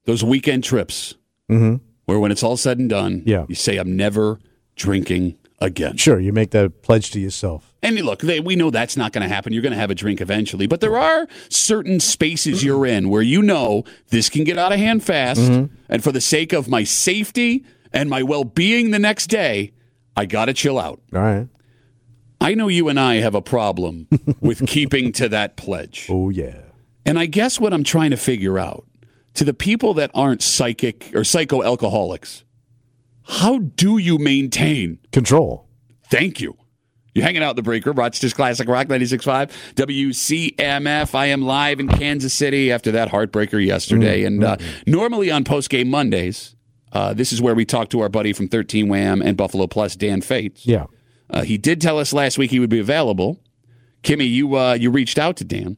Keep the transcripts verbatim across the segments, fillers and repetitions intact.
those weekend trips Mm-hmm. where when it's all said and done, Yeah. you say, I'm never drinking again. Sure, you make that pledge to yourself. And look, they, we know that's not going to happen. You're going to have a drink eventually. But there are certain spaces you're in where you know this can get out of hand fast. Mm-hmm. And for the sake of my safety and my well-being the next day, I got to chill out. All right. I know you and I have a problem with keeping to that pledge. Oh, yeah. And I guess what I'm trying to figure out, to the people that aren't psychic or psycho-alcoholics, how do you maintain control? Thank you. You're hanging out in the breaker, Rochester's Classic Rock ninety-six point five, W C M F. I am live in Kansas City after that heartbreaker yesterday. Mm-hmm. And uh, normally on Postgame Mondays, uh, this is where we talk to our buddy from thirteen Wham and Buffalo Plus, Dan Fates. Yeah. Uh, he did tell us last week he would be available. Kimmy, you uh, you reached out to Dan.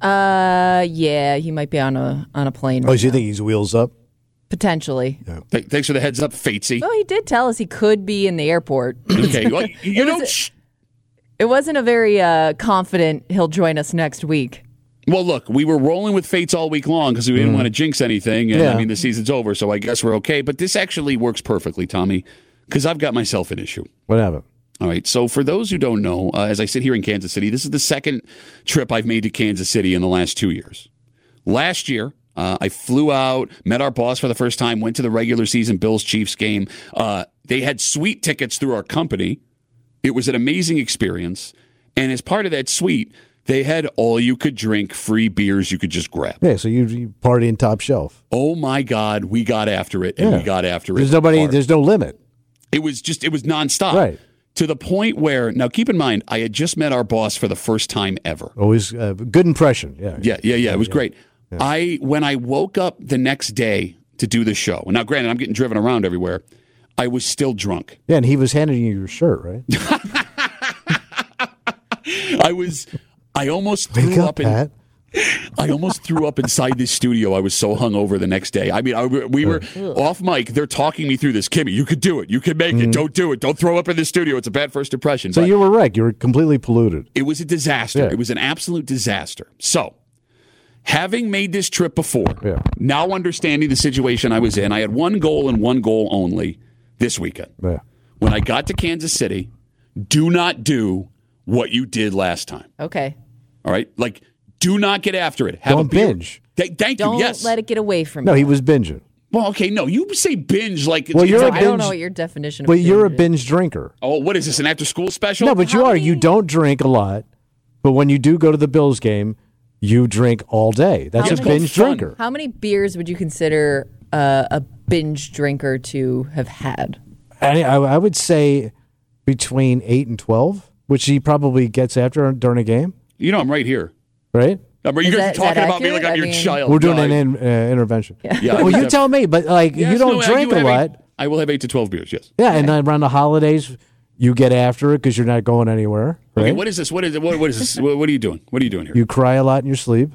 Uh, yeah, he might be on a on a plane. Oh, Right so you now. think he's wheels up? Potentially. Yeah. Th- thanks for the heads up, Fatesy. Well, he did tell us he could be in the airport. Okay, well, you It know, was- sh- It wasn't a very uh, confident he'll join us next week. well, look, we were rolling with Fates all week long because we didn't want to jinx anything. And Yeah. I mean, the season's over, so I guess we're okay. But this actually works perfectly, Tommy, because I've got myself an issue. Whatever. All right. So for those who don't know, uh, as I sit here in Kansas City, this is the second trip I've made to Kansas City in the last two years. Last year, uh, I flew out, met our boss for the first time, went to the regular season Bills-Chiefs game. Uh, they had suite tickets through our company. It was an amazing experience. And as part of that suite, they had all-you-could-drink free beers you could just grab. Yeah, so you, you party in top shelf. Oh, my God. We got after it, and Yeah. we got after it. There's nobody. hard. There's no limit. It was just, it was nonstop. Right. To the point where, now keep in mind, I had just met our boss for the first time ever. Always uh, good impression. Yeah. Yeah, yeah, yeah. It was great. I when I woke up the next day to do the show, and now granted, I'm getting driven around everywhere, I was still drunk. Yeah, and he was handing you your shirt, right? I was, I almost threw Wake up, up in, Pat. I almost threw up inside this studio. I was so hungover the next day. I mean, I, we were off mic. They're talking me through this. Kimmy, you could do it. You can make it. Don't do it. Don't throw up in the studio. It's a bad first impression. So But you were right. You were completely polluted. it was a disaster. Yeah. It was an absolute disaster. So, having made this trip before, Yeah. now understanding the situation I was in, I had one goal and one goal only this weekend. Yeah. When I got to Kansas City, do not do what you did last time. Okay. All right? Like, do not get after it. Have Don't a beer. binge. Th- thank Don't you. Yes. let it get away from No, you. he was binging. Well, okay, no. You say binge like it's, Well, it's you're a a- I don't binge- know what your definition of But you're a binge is. binge drinker. Oh, what is this, an after-school special? No, but you How are. many- You don't drink a lot, but when you do go to the Bills game, you drink all day. That's How a many- binge Fun. drinker. How many beers would you consider uh, a binge drinker to have had? I, I, I would say between eight and twelve, which he probably gets after during a game, You know I'm right here. right? I mean, you Is guys that- are is talking that about me like accurate? I'm I your mean- child. We're doing No, an I- in, uh, intervention. Yeah, well, you def- tell me, but like Yes, you don't no, I drink do a have lot. Eight, I will have eight to twelve beers, yes. Yeah, and then around the holidays, you get after it because you're not going anywhere. Right? Okay, what is this? What is what, what is this? What, what are you doing? What are you doing here? You cry a lot in your sleep.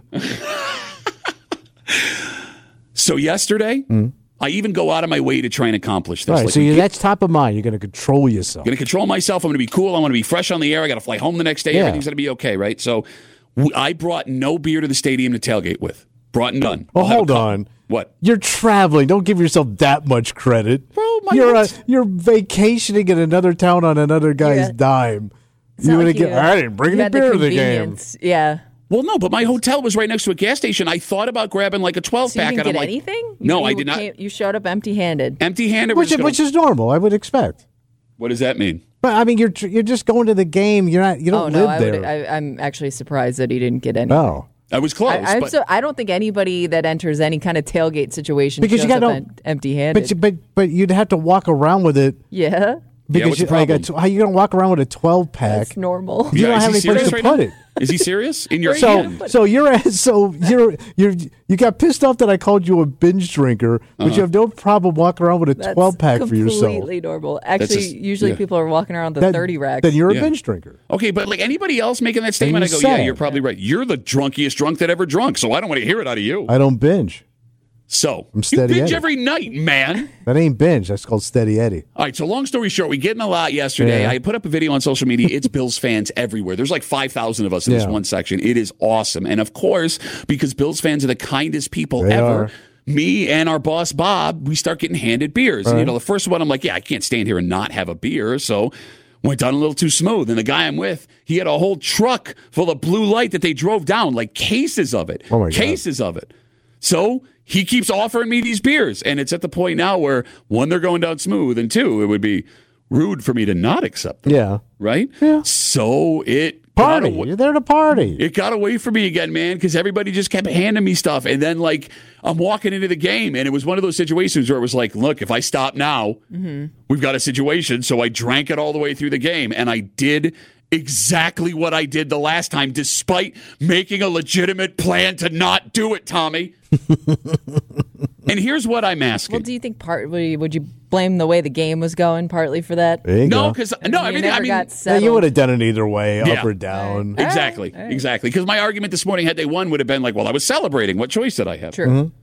So yesterday, I even go out of my way to try and accomplish this. All right, Like, so I'm you, that's top of mind. You're going to control yourself. going to control myself. I'm going to be cool. I want to be fresh on the air. I got to fly home the next day. Yeah. Everything's going to be okay, right? So w- I brought no beer to the stadium to tailgate with. Brought none. Well, I'll have a hold cup. on. What? You're traveling. Don't give yourself that much credit. Bro, my you're uh, hotel- you're vacationing in another town on another guy's Yeah. dime. It's You're not gonna like get. you- I didn't bring you any had the beer to the game. convenience. Yeah. Well, no, but my hotel was right next to a gas station. I thought about grabbing like a twelve So you pack, didn't and I'm get like, anything? No, you I did not. came- you showed up empty-handed. Empty-handed. Which, which is normal. I would expect. What does that mean? But I mean, you're tr- you're just going to the game. You're not. You Oh don't no, live I there. would, I, I'm actually surprised that he didn't get any. oh, I was close. I, I'm but so, I don't think anybody that enters any kind of tailgate situation Because shows you got up no- em- empty-handed. but you- but but you'd have to walk around with it yeah, because what's you, the like a problem? tw- how you gonna walk around with a twelve pack? that's normal. You Yeah, don't is have he any place serious to right put now? it. Is he serious? In your So, hand? so you're so you're you're you got pissed off that I called you a binge drinker, but Uh-huh. you have no problem walking around with a That's twelve pack for yourself. completely normal. Actually, just- usually yeah. people are walking around with That- thirty racks. Then you're a Yeah. binge drinker. Okay, but like anybody else making that statement, I you go, said yeah, it. you're probably right. You're the drunkiest drunk that ever drunk, so I don't want to hear it out of you. I don't binge. So I'm you steady binge Eddie. every night, man. That ain't binge. That's called Steady Eddie. All right, so long story short, we get in a lot yesterday. Yeah. I put up a video on social media. It's Bills fans everywhere. There's like five thousand of us in this Yeah. one section. It is awesome. And of course, because Bills fans are the kindest people They ever, are. me and our boss, Bob, we start getting handed beers. Right. And, you know, the first one, I'm like, yeah, I can't stand here and not have a beer. So went down a little too smooth. And the guy I'm with, he had a whole truck full of Blue Light that they drove down, like cases of it. Oh, my God. Cases of it. So he keeps offering me these beers. And it's at the point now where, one, they're going down smooth, and two, it would be rude for me to not accept them. Yeah. Right? Yeah. So it Party. got away, You're there to party. it got away from me again, man, because everybody just kept handing me stuff. And then, like, I'm walking into the game, and it was one of those situations where it was like, look, if I stop now, Mm-hmm. we've got a situation. So I drank it all the way through the game, and I did exactly what I did the last time, despite making a legitimate plan to not do it, Tommy. And here's what I'm asking. Well, do you think part would you, would you blame the way the game was going partly for that? There you no, go. because I no, mean, you everything. never I mean, got Yeah, settled. you would have done it either way, Yeah. up or down. exactly, All right, all right. exactly. Because my argument this morning, had they won, would have been like, well, I was celebrating. What choice did I have? True. Mm-hmm.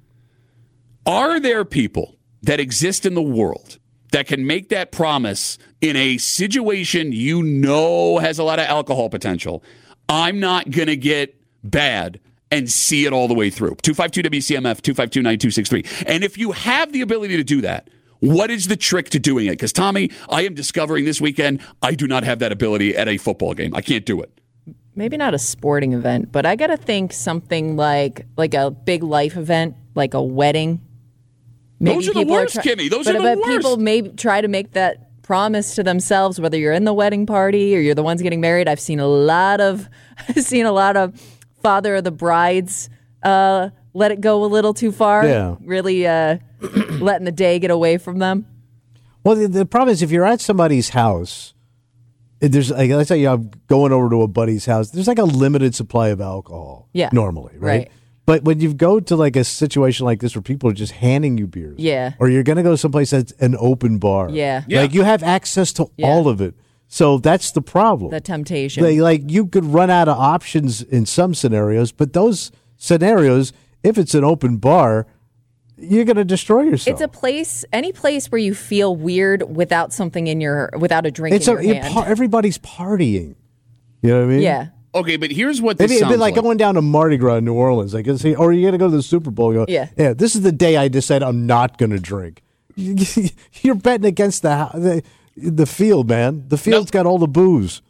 Are there people that exist in the world that can make that promise in a situation you know has a lot of alcohol potential? I'm not going to get bad and see it all the way through. two five two W C M F, two five two, nine two six three. And if you have the ability to do that, what is the trick to doing it? Because, Tommy, I am discovering this weekend I do not have that ability at a football game. I can't do it. Maybe not a sporting event, but I got to think something like like a big life event, like a wedding. Maybe Those are the people worst, try- Kimmy. Those but, are the but worst. people may try to make that promise to themselves, whether you're in the wedding party or you're the ones getting married. I've seen a lot of, I've seen a lot of father of the brides uh, let it go a little too far. Yeah. Really uh, letting the day get away from them. Well, the, the problem is if you're at somebody's house, if there's like, let's say you're going over to a buddy's house, there's like a limited supply of alcohol. Yeah. Normally, right? Right. But when you go to like a situation like this where people are just handing you beers, Yeah. or you're going to go someplace that's an open bar, Yeah. Yeah. like you have access to Yeah. all of it. So that's the problem. The temptation. They, like you could run out of options in some scenarios, but those scenarios, if it's an open bar, you're going to destroy yourself. It's a place, any place where you feel weird without something in your, without a drink It's in a, your it- hand. par- everybody's partying. You know what I mean? Yeah. Okay, but here's what this It'd be, it'd sounds be like, going down to Mardi Gras in New Orleans. Like, see, or you're going to go to the Super Bowl. You go, Yeah. yeah, this is the day I decide I'm not going to drink. You're betting against the, hou- the the field, man. The field's got all the booze.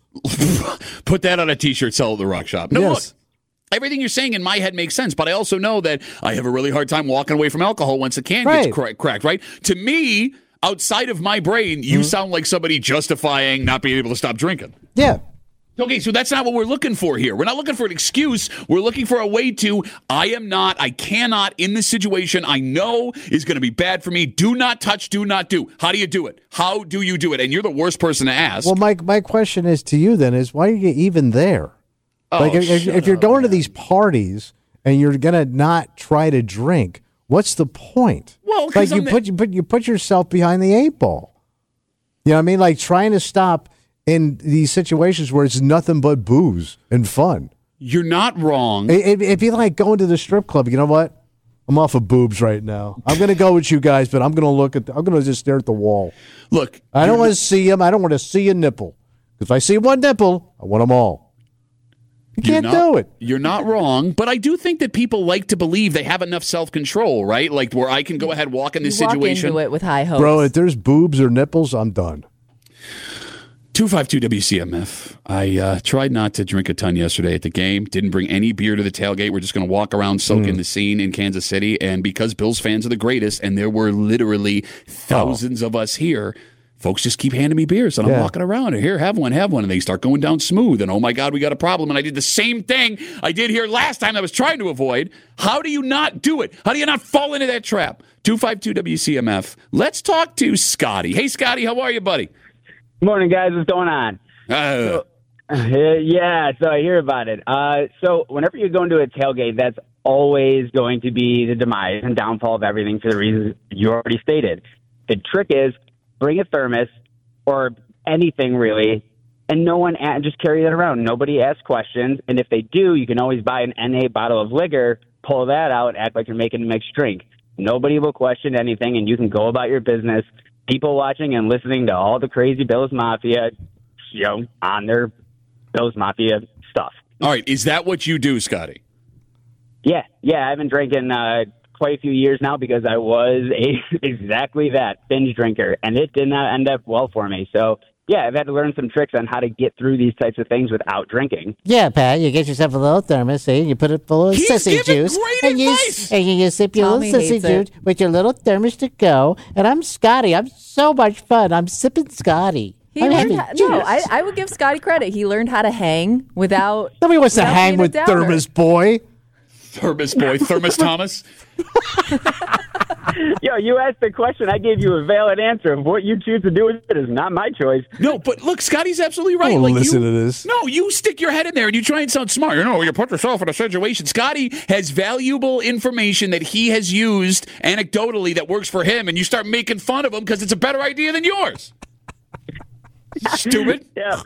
Put that on a T-shirt, sell at the Rock Shop. No, Yes. look, everything you're saying in my head makes sense, but I also know that I have a really hard time walking away from alcohol once the can Right. gets cra- cracked, right? To me, outside of my brain, you Mm-hmm. sound like somebody justifying not being able to stop drinking. Yeah. Okay, so that's not what we're looking for here. We're not looking for an excuse. We're looking for a way to, I am not, I cannot, in this situation, I know is going to be bad for me. Do not touch, do not do. How do you do it? How do you do it? And you're the worst person to ask. Well, my my question is to you then is why are you even there? Oh, like if, if, shut if you're up, going to man. these parties and you're gonna not try to drink, what's the point? Well, 'cause like you I'm the- put you put you put yourself behind the eight ball. You know what I mean? Like trying to stop in these situations where it's nothing but booze and fun. You're not wrong. It, it, it'd be like going to the strip club. You know what? I'm off of boobs right now. I'm gonna go with you guys, but I'm gonna look at. The, I'm gonna just stare at the wall. Look, I don't you're- want to see them. I don't want to see a nipple. Because if I see one nipple, I want them all. You You're can't not- do it. You're not wrong, but I do think that people like to believe they have enough self control, right? Like where I can go ahead, walk in You this walk situation. into it with high hopes. Bro, if there's boobs or nipples, I'm done. two five two W C M F. I uh, tried not to drink a ton yesterday at the game. Didn't bring any beer to the tailgate. We're just going to walk around, soak Mm. in the scene in Kansas City. And because Bills fans are the greatest, and there were literally thousands of us here, folks just keep handing me beers. And I'm Yeah. walking around, and here, have one, have one. And they start going down smooth. And oh my God, we got a problem. And I did the same thing I did here last time I was trying to avoid. How do you not do it? How do you not fall into that trap? two five two W C M F. Let's talk to Scotty. Hey, Scotty, how are you, buddy? Morning, guys. What's going on? Uh, Uh, yeah, so I hear about it. Uh, so whenever you go into a tailgate, that's always going to be the demise and downfall of everything for the reasons you already stated. The trick is bring a thermos or anything really, and no one a- just carry that around. Nobody asks questions, and if they do, you can always buy an N A bottle of liquor, pull that out, act like you're making a mixed drink. Nobody will question anything, and you can go about your business. People watching and listening to all the crazy Bills Mafia, you know, on their Bills Mafia stuff. all right, is that what you do, Scotty? Yeah, yeah, I've been drinking uh, quite a few years now because I was a, exactly that, binge drinker, and it did not end up well for me. So, yeah, I've had to learn some tricks on how to get through these types of things without drinking. Yeah, Pat, you get yourself a little thermos, see, you put it full of He's sissy giving juice. great and you, advice. and you sip your Tommy little sissy hates it. juice with your little thermos to go. And I'm Scotty. I'm so much fun. I'm sipping Scotty. He I'm learned having how, juice. no, I, I would give Scotty credit. He learned how to hang without. Nobody wants to without hang being a with downer. Thermos Boy. Thermos boy, Thermos Thomas. Yo, you asked the question. I gave you a valid answer. Of what you choose to do with it is not my choice. No, but look, Scotty's absolutely right. Don't Like, listen you, to this. No, you stick your head in there and you try and sound smart. You know, you put yourself in a situation. Scotty has valuable information that he has used anecdotally that works for him, and you start making fun of him because it's a better idea than yours. Stupid. Yeah.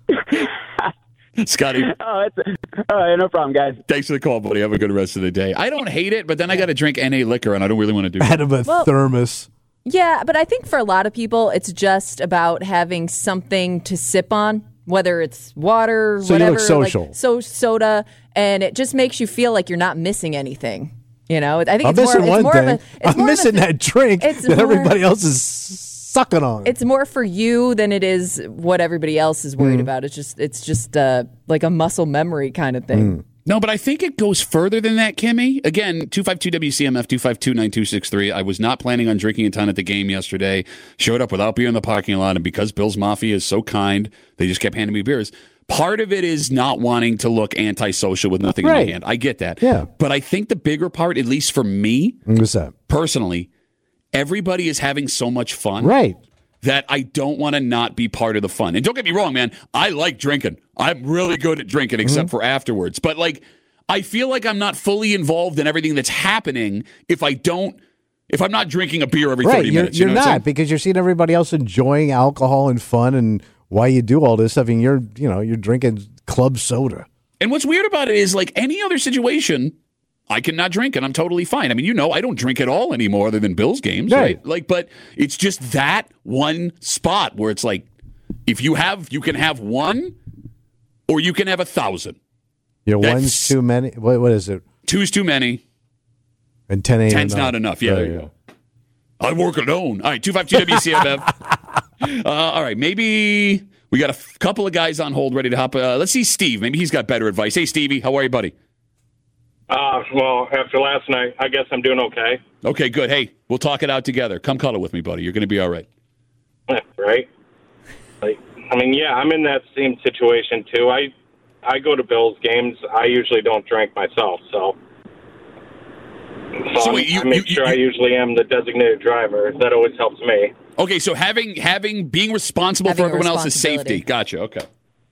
Scotty, Oh, it's all right. No problem, guys. thanks for the call, buddy. Have a good rest of the day. I don't hate it, but then I got to drink N A liquor, and I don't really want to do that. Out of a Well- thermos. Yeah, but I think for a lot of people, it's just about having something to sip on, whether it's water, So you look whatever, social. like so soda, and it just makes you feel like you're not missing anything. You know, I think I'm it's more, missing it's one more thing. of a. It's I'm more missing of a, that drink it's that more- everybody else is sucking on. It's more for you than it is what everybody else is worried Mm. about. It's just, it's just uh, like a muscle memory kind of thing. Mm. No, but I think it goes further than that, Kimmy. Again, two five two W C M F, two five two, nine two six three. I was not planning on drinking a ton at the game yesterday. Showed up without beer in the parking lot, and because Bill's Mafia is so kind, they just kept handing me beers. Part of it is not wanting to look antisocial with nothing in Right. my hand. I get that. Yeah. But I think the bigger part, at least for me What's that? personally, everybody is having so much fun. Right. That I don't want to not be part of the fun. And don't get me wrong, man. I like drinking. I'm really good at drinking, except Mm-hmm. for afterwards. But like, I feel like I'm not fully involved in everything that's happening if I don't, if I'm not drinking a beer every Right. thirty You're, minutes. You you're know what I'm not because you're seeing everybody else enjoying alcohol and fun and why you do all this stuff. And you're, you know, you're drinking club soda. And what's weird about it is, like any other situation, I cannot drink and I'm totally fine. I mean, you know, I don't drink at all anymore other than Bills games, right? Right. Like, but it's just that one spot where it's like, if you have, you can have one or you can have a thousand. You know, That's- one's too many. What, what is it? Two's too many. And ten ain't Ten's enough. not enough. Yeah, Right, there you go. I work alone. All right, two five two W C M F. uh, all right, maybe we got a f- couple of guys on hold ready to hop. Uh, let's see Steve. Maybe he's got better advice. Hey, Stevie, how are you, buddy? Uh, well, after last night, I guess I'm doing okay. Okay, good. Hey, we'll talk it out together. Come cuddle with me, buddy. You're going to be all right. Right? Like, I mean, yeah, I'm in that same situation, too. I I go to Bills games. I usually don't drink myself, so... So, So I'm- wait, you- I make you- sure you- I usually am the designated driver. That always helps me. Okay, so having having being responsible Having for a everyone else's responsibility. safety. Gotcha. Okay.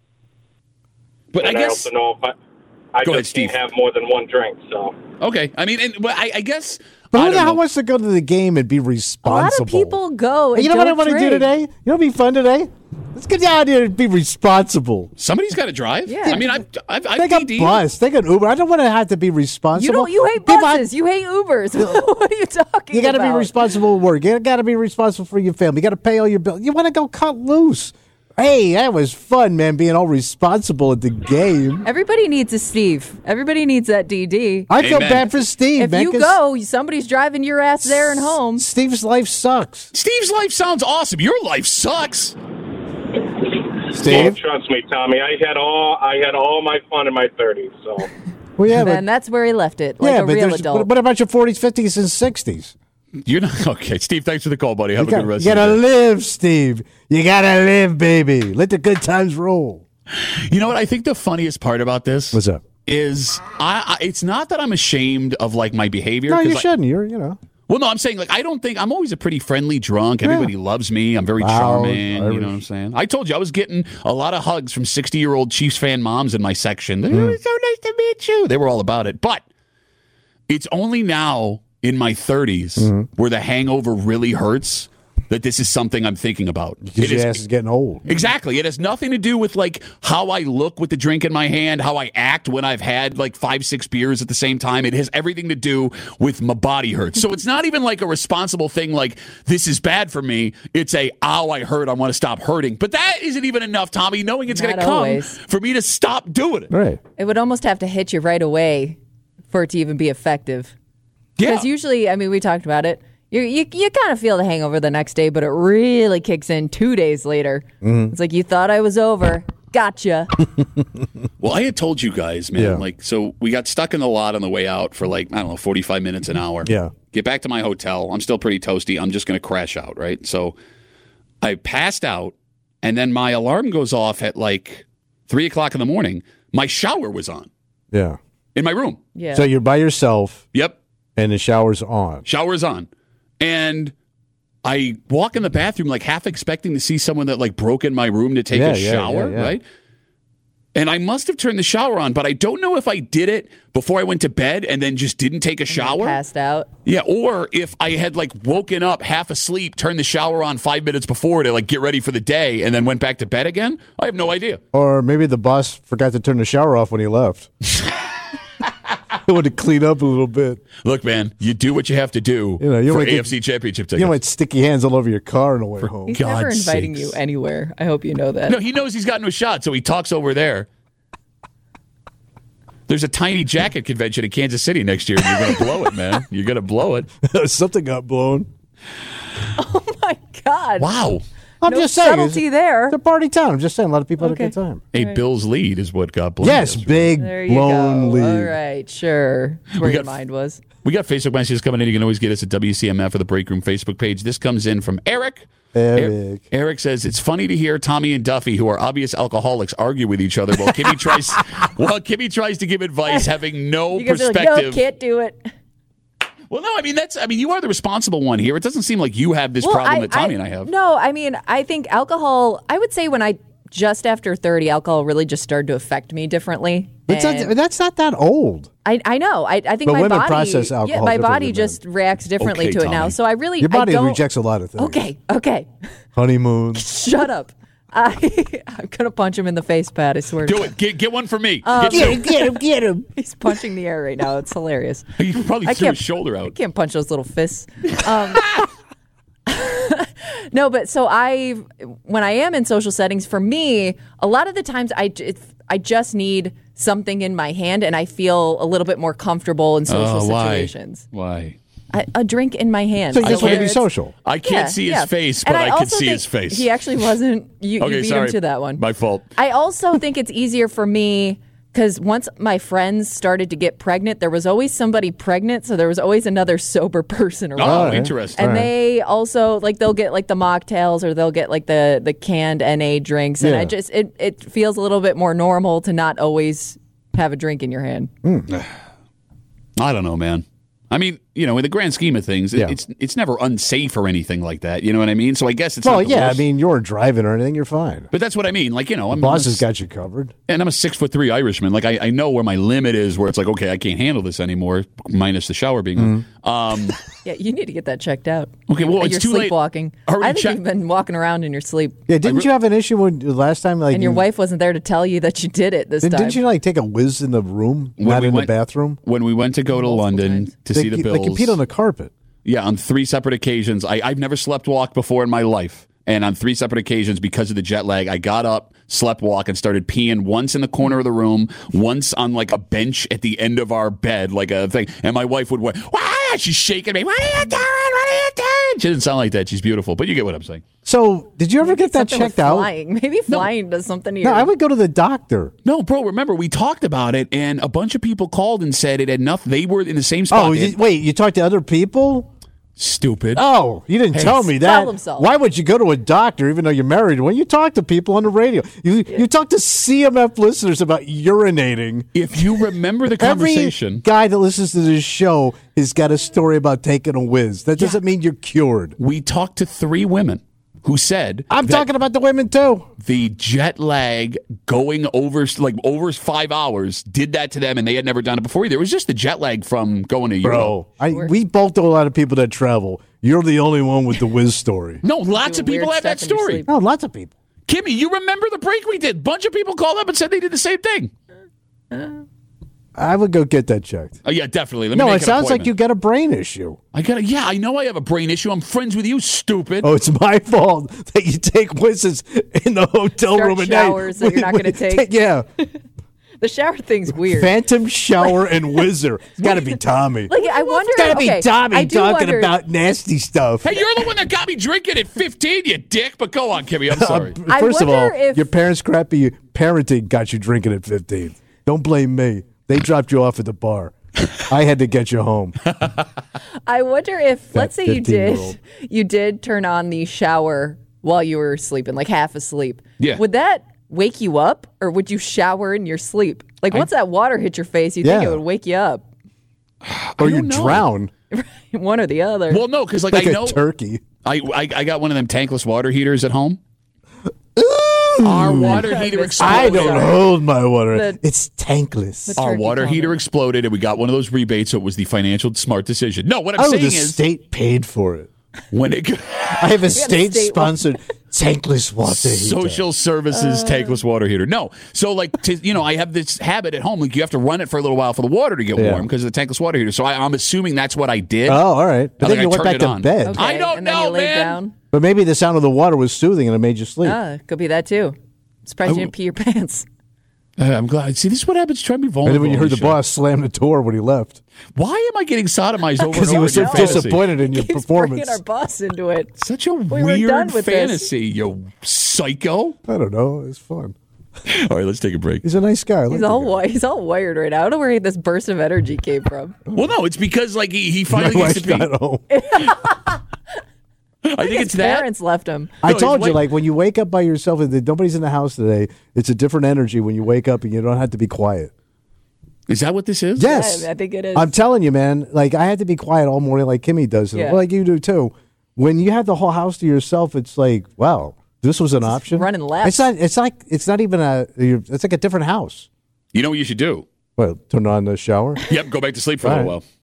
But And I I, guess also know if I, I Go ahead, just can't Steve. have more than one drink, so... okay. I mean, and, but I, I guess. But I who the don't hell know. wants to go to the game and be A lot responsible? of people go. Hey, And you know what I don't want to do drink. today? You know what'd be fun today? Let's get down here and be responsible. Somebody's got to drive. Yeah. I mean, I've I've, I've Take a DD'd. bus. Take an Uber. I don't want to have to be responsible. You don't. You hate People- buses. You hate Ubers. What are you talking You got to about? be responsible at work. You got to be responsible for your family. You got to pay all your bills. You want to go cut loose. Hey, that was fun, man, being all responsible at the game. Everybody needs a Steve. Everybody needs that D D. I feel Amen. bad for Steve, If man. you 'cause go, somebody's driving your ass there and home. Steve's life sucks. Steve's life sounds awesome. Your life sucks. Well, Steve? trust me, Tommy. I had all I had all my fun in my thirties, so... Well, yeah, And but, that's where he left it, like yeah, a but real there's- adult. what, what about your forties, fifties, and sixties? You're not okay, Steve. Thanks for the call, buddy. Have You a got, good rest. you of gotta the day. live, Steve. You gotta live, baby. Let the good times roll. You know what? I think the funniest part about this What's up? is I, I. It's not that I'm ashamed of like my behavior. No, 'cause you I- shouldn't. You're, you know. Well, no, I'm saying like I don't think I'm always a pretty friendly drunk. Everybody loves me. I'm very Wow. charming. You know what I'm saying? I told you I was getting a lot of hugs from sixty year old Chiefs fan moms in my section. They were so nice to meet you. They were all about it. But it's only now in my thirties where the hangover really hurts that this is something I'm thinking about. Because It your is- ass is getting old. Exactly. It has nothing to do with like how I look with the drink in my hand, how I act when I've had like five, six beers at the same time. It has everything to do with my body hurts. So it's not even like a responsible thing like this is bad for me. It's a, ow, I hurt. I want to stop hurting. But that isn't even enough, Tommy, knowing it's going to Not come always. for me to stop doing it. Right. It would almost have to hit you right away for it to even be effective. Yeah. Because usually, I mean, we talked about it. You you you kind of feel the hangover the next day, but it really kicks in two days later. Mm-hmm. It's like you thought I was over. Gotcha. Well, I had told you guys, man, Yeah. like, so we got stuck in the lot on the way out for like, I don't know, forty-five minutes, an hour. Yeah. Get back to my hotel. I'm still pretty toasty. I'm just going to crash out, right? So I passed out, and then my alarm goes off at like three o'clock in the morning. My shower was on Yeah. in my room. Yeah. So you're by yourself Yep. and the shower's on. Shower's on. And I walk in the bathroom like half expecting to see someone that like broke in my room to take Yeah, a yeah, shower, yeah, yeah. right? And I must have turned the shower on, but I don't know if I did it before I went to bed and then just didn't take a shower. Passed out. Yeah, or if I had like woken up half asleep, turned the shower on five minutes before to like get ready for the day and then went back to bed again. I have no idea. Or maybe the boss forgot to turn the shower off when he left. He wanted to clean up a little bit. Look, man, you do what you have to do You know, you for might get- A F C Championship tickets. You might sticky hands all over your car on the way home. He's never God's inviting sakes. you anywhere. I hope you know that. No, he knows he's got no shot, so he talks over there. There's a tiny jacket convention in Kansas City next year, and you're going to blow it, man. You're going to blow it. Something got blown. Oh my God. Wow. I'm No just saying. subtlety it's, there. It's a party town. I'm just saying. A lot of people Okay. had a good time. A Bills lead is what got blown. Yes, yesterday. big There you blown go. lead. All right, sure. That's where We your got- mind was. We got Facebook messages coming in. You can always get us at W C M F or the Break Room Facebook page. This comes in from Eric. Eric. Eric says it's funny to hear Tommy and Duffy, who are obvious alcoholics, argue with each other while Kimmy tries while Kimmy tries to give advice, having no You guys are like, perspective. no, can't do it. Well, no, I mean that's. I mean, you are the responsible one here. It doesn't seem like you have this Well, problem that Tommy and I have. No, I mean, I think alcohol, I would say when I, just after thirty, alcohol really just started to affect me differently. It's not, And that's not that old. I, I know. I, I think But my women body, process yeah, alcohol my differently body than just reacts differently Okay, to it now. Tommy. So I really, Your body I don't, rejects a lot of things. Okay, okay. Honeymoon. Shut up. I, I'm going to punch him in the face, Pat, I swear. Do it. Get, get one for me. Um, get Get two. him, get him, get him. He's punching the air right now. It's hilarious. He probably I threw can't- his shoulder I out. can't punch those little fists. Um, no, but so I, when I am in social settings, for me, a lot of the times I, j- it- I just need something in my hand, and I feel a little bit more comfortable in social Oh, why? situations. Why? I, a drink in my hand. So you just want to can't- be social. I can't Yeah, see his yeah. face, And but I, also can see think his face. He actually wasn't. You, okay, you beat sorry. him to that one. My fault. I also think it's easier for me because once my friends started to get pregnant, there was always somebody pregnant, so there was always another sober person around. Oh, right. interesting. And All right. they also like they'll get like the mocktails or they'll get like the the canned N A drinks, and Yeah. I just it it feels a little bit more normal to not always have a drink in your hand. I don't know, man. I mean, you know, in the grand scheme of things, it- Yeah. it's it's never unsafe or anything like that. You know what I mean? So I guess it's Well, not the yeah. I worst. mean, you're driving or anything, you're fine. But that's what I mean. Like, you know, I'm Boss I'm a, has got you covered. and I'm a six foot three Irishman. Like, I, I know where my limit is. Where it's like, okay, I can't handle this anymore. Minus the shower being on. Mm-hmm. Um, Yeah, you need to get that checked out. Okay, well, you're it's too late. sleepwalking. Already I think checked. you've been walking around in your sleep, Yeah, didn't you have an issue when the last time? Like, and your you, wife wasn't there to tell you that you did it this did, time. Didn't you like take a whiz in the room, When not we in went- the bathroom? when we went to go to Multiple London times. to They, see the Bills, they compete on the carpet. yeah, on three separate occasions. I, I've never slept walk before in my life. And on three separate occasions, because of the jet lag, I got up, slept walk, and started peeing once in the corner of the room, once on like a bench at the end of our bed, like a thing. And my wife would, "Wah!" She's shaking me. What are you doing? What are you doing? She doesn't sound like that. She's beautiful, but you get what I'm saying. So, did you ever get that Something with checked out? flying. Maybe flying does something to No, your I would go to the doctor. No, bro, remember, we talked about it, and a bunch of people called and said it had nothing. They were in the same spot. Oh, They you, had- wait, you talked to other people? Stupid. Oh, you didn't tell me that. Problem solved. Why would you go to a doctor even though you're married when you talk to people on the radio? You you talk to C M F listeners about urinating. If you remember the Every conversation, guy that listens to this show has got a story about taking a whiz. That doesn't mean you're cured. we talked to three women who said I'm that talking about the women too. the jet lag going over like over five hours did that to them, and they had never done it before either. It was just the jet lag from going to Europe. Bro, I, we both know a lot of people that travel. You're the only one with the whiz story. No, lots Do of people weird have that stuff in your story. sleep. No, lots of people. Kimmy, you remember the break we did? Bunch of people called up and said they did the same thing. I would go get that checked. Oh yeah, definitely. Let me No, make it an sounds like appointment. you got a brain issue. I got. Yeah, I know I have a brain issue. I'm friends with you, stupid. Oh, it's my fault that you take whizzes in the hotel Start room at showers night. that you're not gonna take. Yeah. The shower thing's weird. Phantom shower and whizzer. It's got to be Tommy. Like I wonder. It's got to be okay, Tommy I do talking wonder- about nasty stuff. Hey, you're the one that got me drinking at fifteen, you dick. But go on, Kimmy. I'm sorry. Uh, I First of all, wonder if- your parents' crappy parenting got you drinking at fifteen. Don't blame me. They dropped you off at the bar. I had to get you home. I wonder if, let's say you fifteen-year-old. did, you did turn on the shower while you were sleeping, like half asleep. Yeah. Would that wake you up, or would you shower in your sleep? Like once that water hit your face, you think Yeah. it would wake you up. Or you don't know. drown One or the other. Well, no, because like, like I a know turkey. I, I I got one of them tankless water heaters at home. Our water heater exploded. I don't Sorry. hold my water. The- it's tankless. The Our turkey water comment. heater exploded, and we got one of those rebates, so it was the financial smart decision. No, what I'm Oh, saying the is, state paid for it. when it I have a state state-sponsored tankless water heater. social services tankless water heater. No, so like to, you know, I have this habit at home. Like you have to run it for a little while for the water to get Yeah. warm because of the tankless water heater. So I, I'm assuming that's what I did. Oh, all right. But I then think you I went turned back it to on. bed. Okay, I don't and then you know, laid man. down. But maybe the sound of the water was soothing and it made you sleep. Ah, could be that too. Surprised you didn't pee your pants. Uh, I'm glad. See, this is what happens. Try to be and vulnerable. then when you on heard the this show. boss slam the door when he left. Why am I getting sodomized over Because and he over was in so your fantasy? disappointed in your Keeps performance. bringing our boss into it. Such a were done weird with this. fantasy, you psycho. I don't know. It's fun. All right, let's take a break. He's a nice guy. I like He's the all guy. wi- he's all wired right now. I don't know where this burst of energy came from. Well, no, it's because like he, he My finally gets wife to be. got home. I think it's His that. parents left him. I No, he's told you, wait- like, when you wake up by yourself and nobody's in the house today, it's a different energy when you wake up and you don't have to be quiet. Is that what this is? Yes. Yeah, I think it is. I'm telling you, man, like, I had to be quiet all morning like Kimmy does, and Yeah. like you do too. When you have the whole house to yourself, it's like, wow, this was an option. running laps. It's not, it's like, it's not even a, you're- it's like a different house. You know what you should do? Well, turn on the shower. Yep, go back to sleep for a All little right. while.